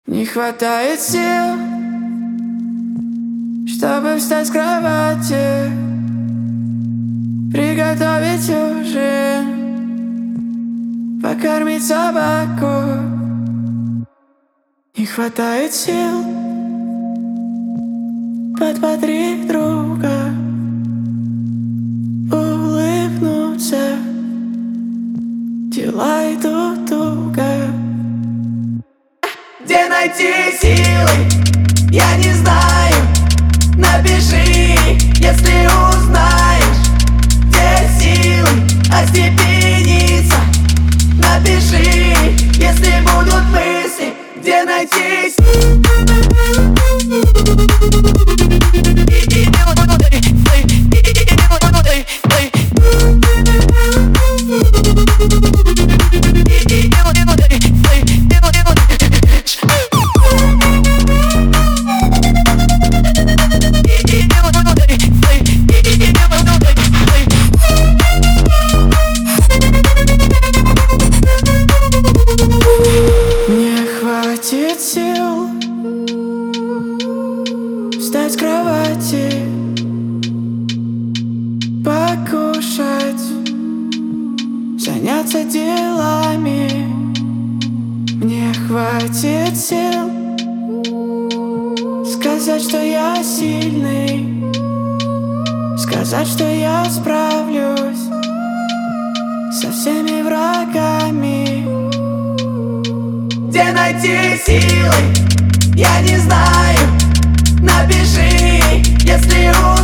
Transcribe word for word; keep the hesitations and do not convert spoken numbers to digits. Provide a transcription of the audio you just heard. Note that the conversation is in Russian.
Не хватает сил, чтобы встать с кровати, приготовить ужин, покормить собаку. Не хватает сил подбодрить друга, улыбнуться, дела идут туго. Где найти силы, я не знаю. Напиши, если узнаешь, где силы остепениться. Напиши, если будут мысли, где найти силы. Сил встать с кровати, покушать, заняться делами. Мне хватит сил сказать, что я сильный, сказать, что я справлюсь со всеми врагами. Где найти силы, я не знаю. Напиши, если